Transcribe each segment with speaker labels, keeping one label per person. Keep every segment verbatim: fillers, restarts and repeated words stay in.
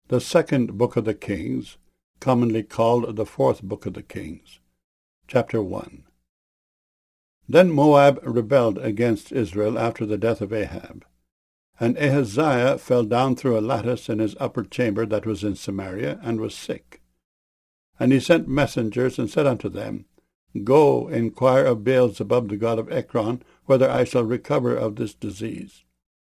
Speaker 1: The second book of the Kings, commonly called the fourth book of the Kings. Chapter one. Then Moab rebelled against Israel after the death of Ahab. And Ahaziah fell down through a lattice in his upper chamber that was in Samaria, and was sick. And he sent messengers, and said unto them, Go, inquire of Beelzebub the god of Ekron, whether I shall recover of this disease.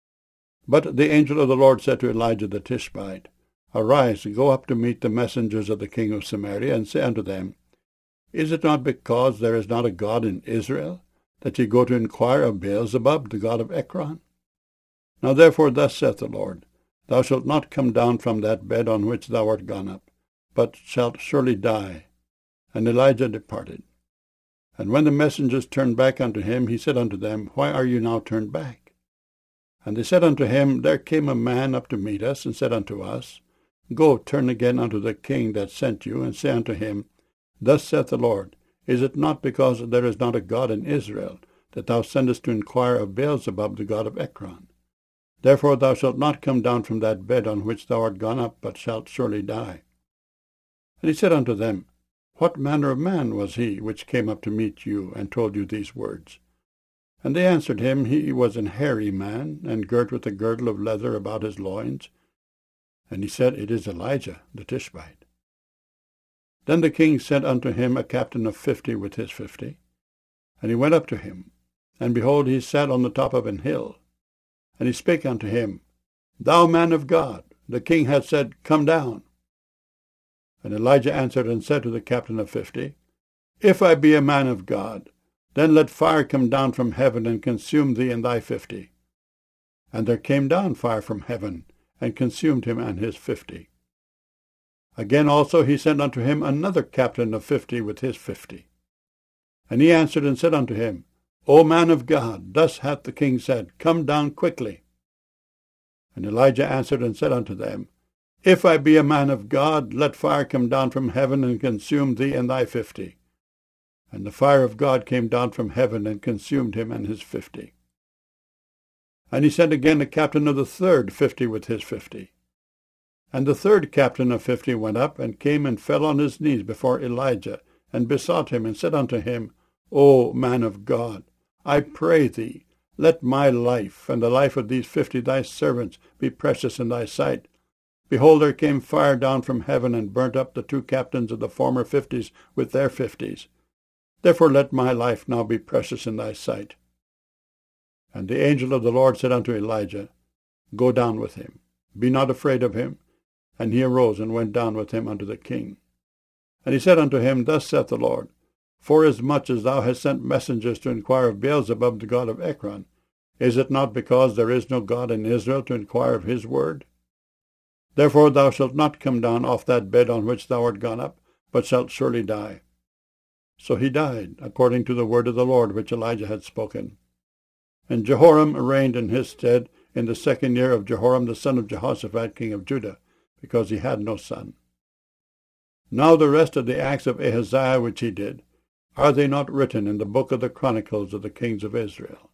Speaker 1: But the angel of the Lord said to Elijah the Tishbite, Arise, go up to meet the messengers of the king of Samaria, and say unto them, Is it not because there is not a God in Israel, that ye go to inquire of Beelzebub the god of Ekron? Now therefore thus saith the Lord, Thou shalt not come down from that bed on which thou art gone up, but shalt surely die. And Elijah departed. And when the messengers turned back unto him, he said unto them, Why are you now turned back? And they said unto him, There came a man up to meet us, and said unto us, Go, turn again unto the king that sent you, and say unto him, Thus saith the Lord, Is it not because there is not a God in Israel, that thou sendest to inquire of Beelzebub the god of Ekron? Therefore thou shalt not come down from that bed on which thou art gone up, but shalt surely die. And he said unto them, What manner of man was he which came up to meet you, and told you these words? And they answered him, He was an hairy man, and girt with a girdle of leather about his loins. And he said, It is Elijah the Tishbite. Then the king sent unto him a captain of fifty with his fifty. And he went up to him, and behold, he sat on the top of an hill. And he spake unto him, Thou man of God, the king hath said, Come down. And Elijah answered and said to the captain of fifty, If I be a man of God, then let fire come down from heaven, and consume thee and thy fifty. And there came down fire from heaven, and consumed him and his fifty. Again also he sent unto him another captain of fifty with his fifty. And he answered and said unto him, O man of God, thus hath the king said, Come down quickly. And Elijah answered and said unto them, If I be a man of God, let fire come down from heaven, and consume thee and thy fifty. And the fire of God came down from heaven, and consumed him and his fifty. And he sent again a captain of the third fifty with his fifty. And the third captain of fifty went up, and came and fell on his knees before Elijah, and besought him, and said unto him, O man of God, I pray thee, let my life, and the life of these fifty thy servants, be precious in thy sight. Behold, there came fire down from heaven, and burnt up the two captains of the former fifties with their fifties. Therefore let my life now be precious in thy sight. And the angel of the Lord said unto Elijah, Go down with him, be not afraid of him. And he arose and went down with him unto the king. And he said unto him, Thus saith the Lord, Forasmuch as thou hast sent messengers to inquire of Beelzebub the god of Ekron, is it not because there is no God in Israel to inquire of his word? Therefore thou shalt not come down off that bed on which thou art gone up, but shalt surely die. So he died, according to the word of the Lord which Elijah had spoken. And Jehoram reigned in his stead in the second year of Jehoram the son of Jehoshaphat king of Judah, because he had no son. Now the rest of the acts of Ahaziah which he did, are they not written in the book of the Chronicles of the kings of Israel?